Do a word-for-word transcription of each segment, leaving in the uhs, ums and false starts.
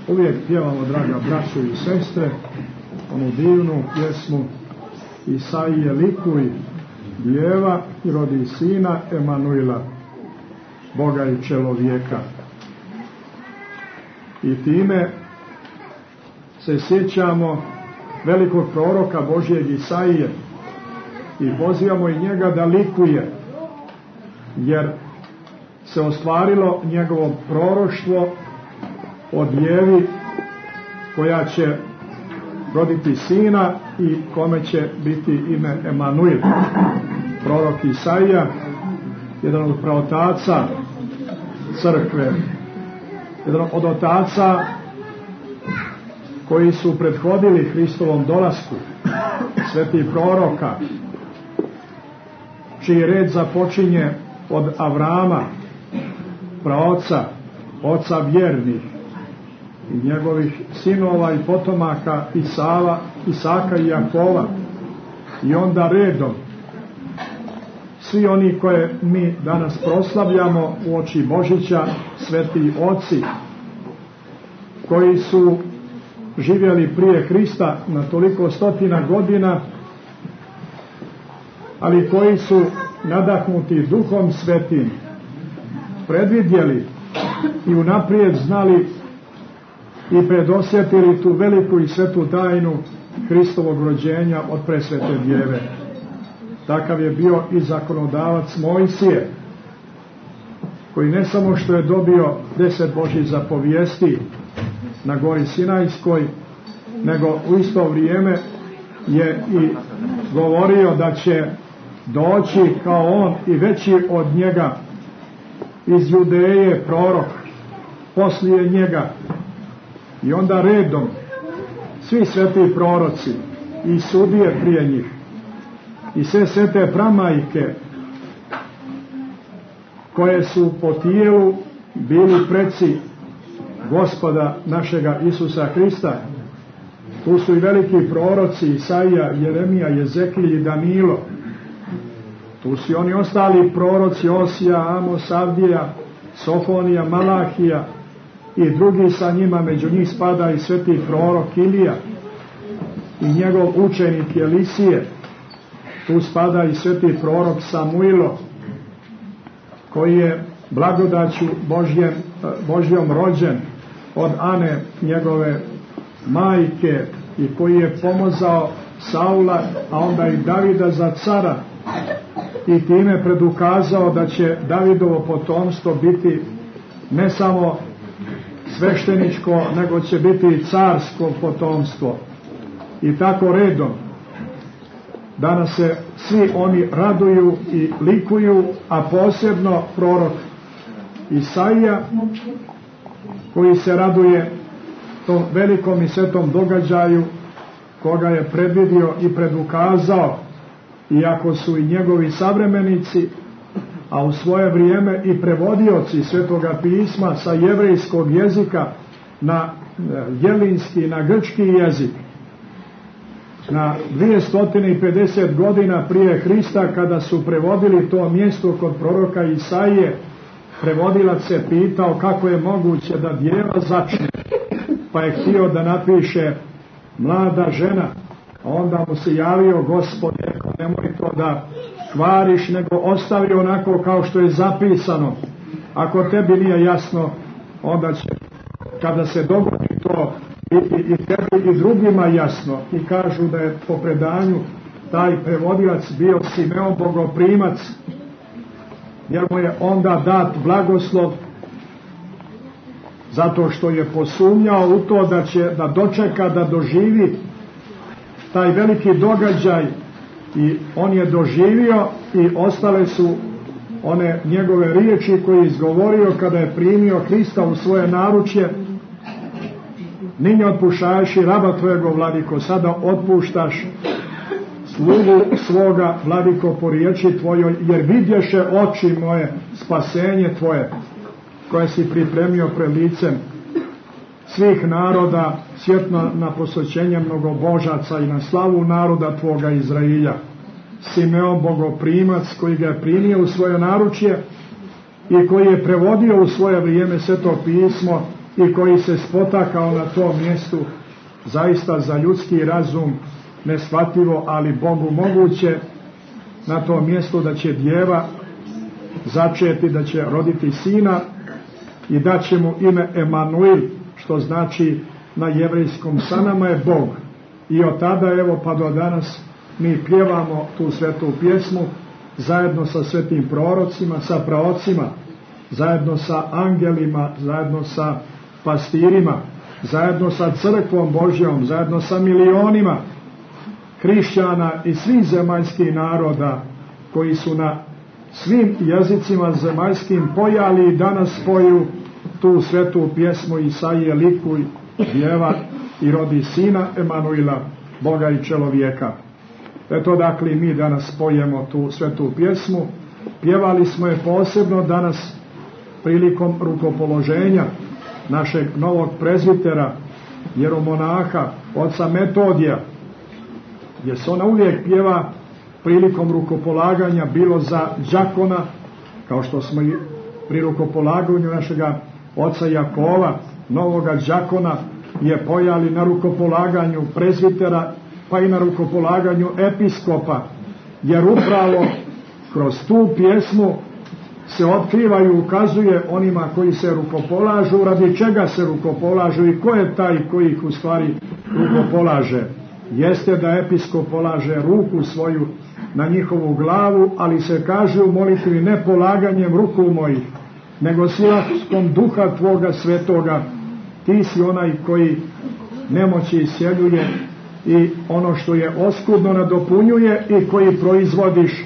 Uvijek pjevamo, draga braćo i sestre, onu divnu pjesmu Isaije likuj, djeva i rodi sina Emanuila, Boga i čelovjeka. I time se sjećamo velikog proroka Božjeg Isaije i pozivamo i njega da likuje, jer se ostvarilo njegovo proroštvo o djevi koja će roditi sina i kome će biti ime Emanuil. Prorok Isaija, jedan od praotaca crkve, jedan od otaca koji su prethodili Hristovom dolasku, svetih proroka, čiji red započinje od Avrama, praoca, oca vjernih, i njegovih sinova i potomaka Isava, Isaka i Jakova, i onda redom svi oni koje mi danas proslavljamo uoči Božića, sveti oci koji su živjeli prije Hrista na toliko stotina godina, ali koji su nadahnuti Duhom Svetim predvidjeli i unaprijed znali i predosjetili tu veliku i svetu tajnu Hristovog rođenja od presvete djeve. Takav je bio i zakonodavac Mojsije, koji ne samo što je dobio deset Božjih zapovijesti na gori Sinajskoj, nego u isto vrijeme je i govorio da će doći kao on i veći od njega iz Judeje prorok poslije njega. I onda redom svi sveti proroci i sudije prije njih i sve svete pramajke koje su po tijelu bili preci Gospoda našega Isusa Hrista. Tu su i veliki proroci Isaija, Jeremija, Jezekilj i Danilo. Tu su oni ostali proroci Osija, Amos, Avdija, Sofonija, Malahija i drugi sa njima. Među njih spada i sveti prorok Ilija i njegov učenik Elisije. Tu spada i sveti prorok Samuilo, koji je blagodaću Božjem, Božjom rođen od Ane, njegove majke, i koji je pomazao Saula, a onda i Davida za cara, i time predukazao da će Davidovo potomstvo biti ne samo svešteničko, nego će biti carsko potomstvo. I tako redom. Danas se svi oni raduju i likuju, a posebno prorok Isaija, koji se raduje tom velikom i svetom događaju koga je predvidio i predukazao, iako su i njegovi savremenici, a u svoje vrijeme i prevodioci Svetoga pisma sa jevrejskog jezika na jelinski, na grčki jezik, na dvjesto pedeset godina prije Hrista, kada su prevodili to mjesto kod proroka Isaije, prevodilac se pitao kako je moguće da djeva začne, pa je htio da napiše mlada žena, a onda mu se javio Gospod, rekao, nemoj to da kvariš, nego ostavi onako kao što je zapisano. Ako tebi nije jasno, onda će, kada se dogodi to, i, i tebi i drugima jasno. I kažu da je po predanju taj prevodilac bio Simeon Bogoprimac, jer mu je onda dat blagoslov zato što je posumnjao u to da će da dočeka, da doživi taj veliki događaj, i on je doživio i ostale su one njegove riječi koje je izgovorio kada je primio Hrista u svoje naručje: Ninje otpuštaš i raba tvojega, vladiko, sada otpuštaš slugu svoga, vladiko, po riječi tvojoj, jer vidješe oči moje spasenje tvoje, koje si pripremio pred licem svih naroda, svjetno na posvećenje mnogobožaca i na slavu naroda tvoga Izrailja. Simeon Bogoprimac, koji ga je primio u svoje naručje i koji je prevodio u svoje vrijeme Sveto pismo i koji se spotakao na tom mjestu, zaista za ljudski razum neshvatljivo, ali Bogu moguće, na tom mjestu da će djeva začeti, da će roditi sina i da će mu ime Emanuil, što znači na jevrejskom sa nama je Bog. I od tada, evo pa do danas, mi pjevamo tu svetu pjesmu zajedno sa svetim prorocima, sa praocima, zajedno sa angelima, zajedno sa pastirima, zajedno sa crkvom Božjom, zajedno sa milionima hrišćana i svih zemaljskih naroda koji su na svim jezicima zemaljskim pojali i danas poju tu svetu pjesmu Isaije likuj djeva i rodi sina Emanuila, Boga i čelovjeka. Eto dakle mi danas pojemo tu svetu pjesmu. Pjevali smo je posebno danas prilikom rukopoloženja našeg novog prezbitera, jeromonaha, oca Metodija, gdje se ona uvijek pjeva prilikom rukopolaganja, bilo za đakona, kao što smo i pri rukopolaganju našega oca Jakova, novoga đakona, je pojali na rukopolaganju prezbitera, pa i na rukopolaganju episkopa, jer upravo kroz tu pjesmu se otkriva i ukazuje onima koji se rukopolažu, radi čega se rukopolažu i ko je taj koji ih u stvari rukopolaže. Jeste da episkop polaže ruku svoju na njihovu glavu, ali se kaže u molitvi ne polaganjem ruku mojih, nego silaskom duha tvoga svetoga, ti si onaj koji nemoći isjeljuje i ono što je oskudno nadopunjuje i koji proizvodiš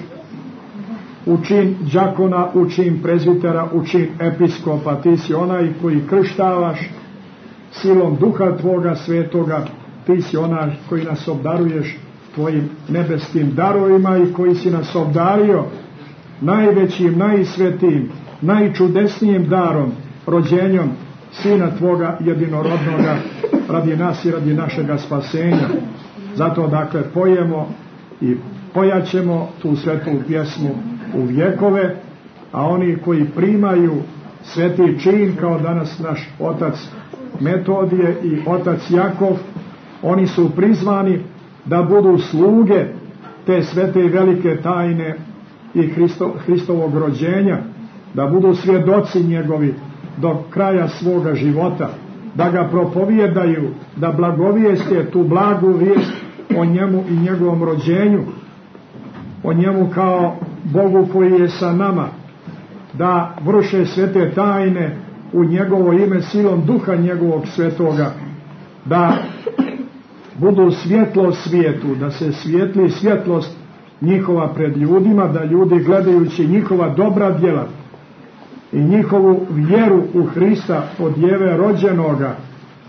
u čin đakona, u čin prezbitera, u čin episkopa. Ti si onaj koji krštavaš silom duha tvoga svetoga, ti si onaj koji nas obdaruješ tvojim nebeskim darovima i koji si nas obdario najvećim, najsvetijim, najčudesnijim darom, rođenjem sina tvoga jedinorodnoga, radi nas i radi našega spasenja. Zato dakle pojemo i pojaćemo tu svetu pjesmu u vjekove, a oni koji primaju sveti čin, kao danas naš otac Metodije i otac Jakov, oni su prizvani da budu sluge te svete i velike tajne i Hristo, Hristovog rođenja, da budu svjedoci njegovi do kraja svoga života, da ga propovijedaju, da blagovijeste tu blagu vijest o njemu i njegovom rođenju, o njemu kao Bogu koji je sa nama, da vrše svete tajne u njegovo ime silom duha njegovog svetoga, da budu svjetlo svijetu, da se svijetli svjetlost njihova pred ljudima, da ljudi gledajući njihova dobra djela i njihovu vjeru u Hrista od djeve rođenoga,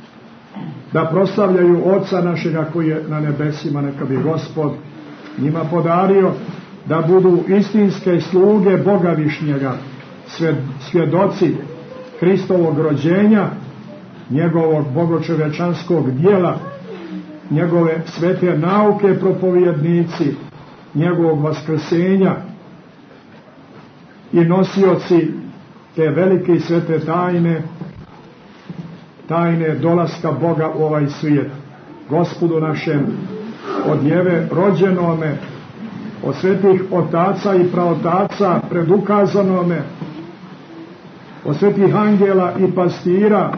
da proslavljaju Oca našega koji je na nebesima, neka bi Gospod njima podario da budu istinske sluge Boga višnjega, svjedoci Hristovog rođenja, njegovog bogočovečanskog djela, njegove svete nauke propovjednici, njegovog vaskrsenja i nosioci te velike i svete tajne, tajne dolaska Boga u ovaj svijet. Gospodu našem, od djeve rođenome, od svetih otaca i praotaca predukazanome, od svetih angela i pastira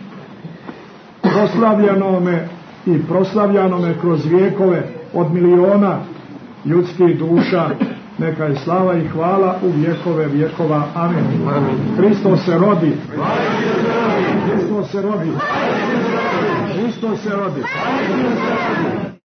proslavljanome i proslavljanome kroz vijekove od miliona ljudskih duša, neka je slava i hvala u vjekove vjekova. Amen. Hristos se rodi. Hristos se rodi. Hristos se rodi.